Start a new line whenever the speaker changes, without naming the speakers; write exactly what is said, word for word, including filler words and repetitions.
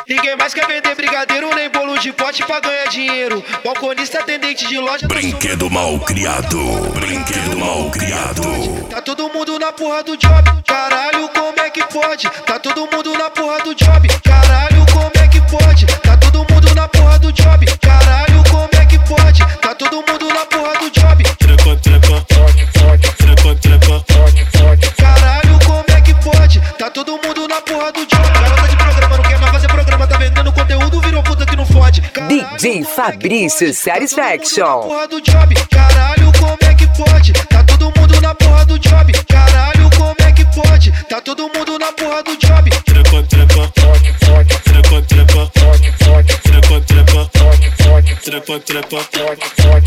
Ninguém mais quer vender brigadeiro nem bolo de pote pra ganhar dinheiro. Balconista, atendente de loja.
Brinquedo mal criado, brinquedo mal criado.
Tá todo mundo na porra do job. Caralho, como é que pode? Tá todo mundo na porra do job. Caralho, como é que pode? Tá todo mundo na porra do job. Caralho, como é que pode? Tá todo mundo na porra do job.
Trepa, trepa, trepa, trepa.
Caralho, como é que pode? Tá todo mundo na porra do job. Garota de programa não quer mais fazer programa, tá vendendo conteúdo, virou puta que não fode.
D J Fabrício Satisfaction.
Porra do job. Caralho, como é que pode? Tá todo mundo na porra do job. Caralho, como é que pode? Tá todo mundo na porra do job.
Trepa, trepa, trepa, trepa, trepa, trepa, trepa, trepa, trepa.